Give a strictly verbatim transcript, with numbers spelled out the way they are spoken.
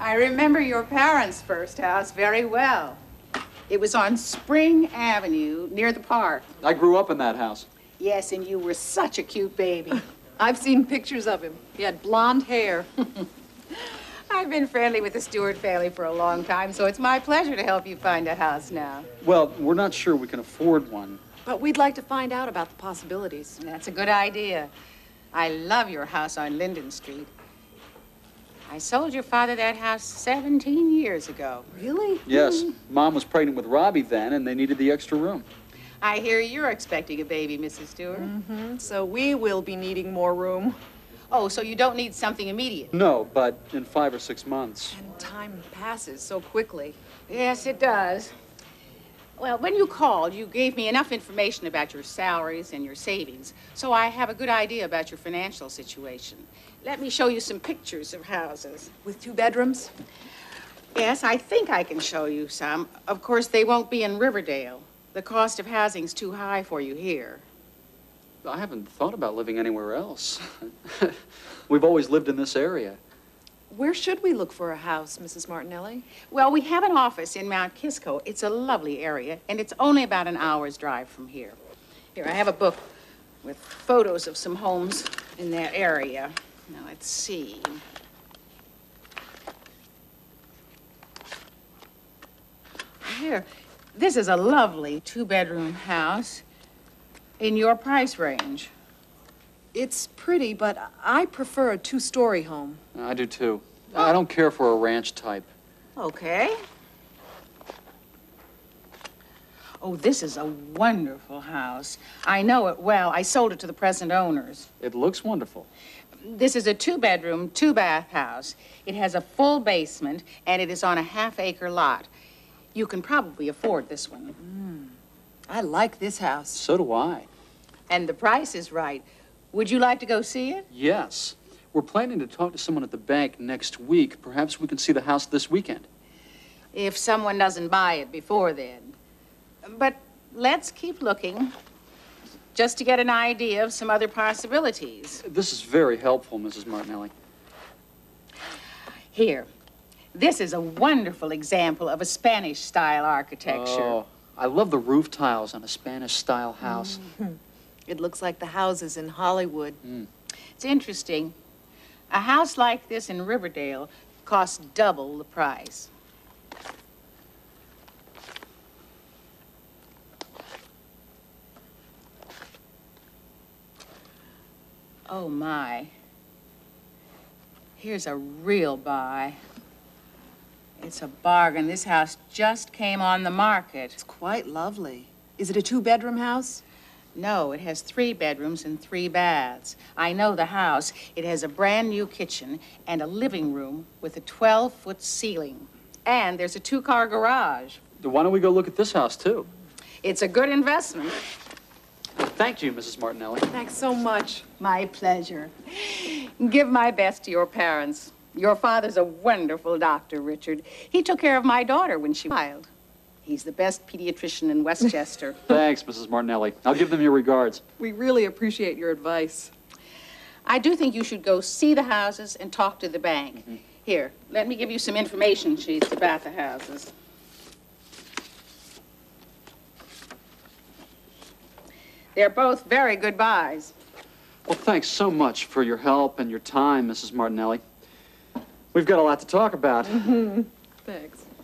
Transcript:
I remember your parents' first house very well. It was on Spring Avenue near the park. I grew up in that house. Yes, and you were such a cute baby. I've seen pictures of him. He had blonde hair. I've been friendly with the Stewart family for a long time, so it's my pleasure to help you find a house now. Well, we're not sure we can afford one. But we'd like to find out about the possibilities. That's a good idea. I love your house on Linden Street. I sold your father that house seventeen years ago. Really? Yes. Mom was pregnant with Robbie then, and they needed the extra room. I hear you're expecting a baby, Missus Stewart. Mm-hmm. So we will be needing more room. Oh, so you don't need something immediate? No, but in five or six months. And time passes so quickly. Yes, it does. Well, when you called, you gave me enough information about your salaries and your savings, so I have a good idea about your financial situation. Let me show you some pictures of houses. With two bedrooms? Yes, I think I can show you some. Of course, they won't be in Riverdale. The cost of housing's too high for you here. I haven't thought about living anywhere else. We've always lived in this area. Where should we look for a house, Missus Martinelli? Well, we have an office in Mount Kisco. It's a lovely area, and it's only about an hour's drive from here. Here, I have a book with photos of some homes in that area. Now, let's see. Here, this is a lovely two-bedroom house in your price range. It's pretty, but I prefer a two-story home. I do too. Oh. I don't care for a ranch type. Okay. Oh, this is a wonderful house. I know it well. I sold it to the present owners. It looks wonderful. This is a two-bedroom, two-bath house. It has a full basement, and it is on a half-acre lot. You can probably afford this one. Mm. I like this house. So do I. And the price is right. Would you like to go see it? Yes. We're planning to talk to someone at the bank next week. Perhaps we can see the house this weekend. If someone doesn't buy it before then. But let's keep looking, just to get an idea of some other possibilities. This is very helpful, Missus Martinelli. Here. This is a wonderful example of a Spanish-style architecture. Oh, I love the roof tiles on a Spanish-style house. Mm-hmm. It looks like the houses in Hollywood. Mm. It's interesting. A house like this in Riverdale costs double the price. Oh, my. Here's a real buy. It's a bargain. This house just came on the market. It's quite lovely. Is it a two-bedroom house? No, it has three bedrooms and three baths. I know the house. It has a brand-new kitchen and a living room with a twelve-foot ceiling. And there's a two-car garage. Why don't we go look at this house, too? It's a good investment. Thank you, Missus Martinelli. Thanks so much. My pleasure. Give my best to your parents. Your father's a wonderful doctor, Richard. He took care of my daughter when she was a child. He's the best pediatrician in Westchester. Thanks, Missus Martinelli. I'll give them your regards. We really appreciate your advice. I do think you should go see the houses and talk to the bank. Mm-hmm. Here, let me give you some information sheets about the houses. They're both very good buys. Well, thanks so much for your help and your time, Missus Martinelli. We've got a lot to talk about. Mm-hmm. Thanks.